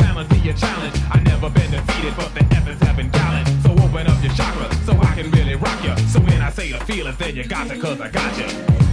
challenge be a challenge. I never been defeated, but the efforts have been gallant. So open up your chakra, so I can really rock ya. So when I say the feelings, then you got to, cause I got ya.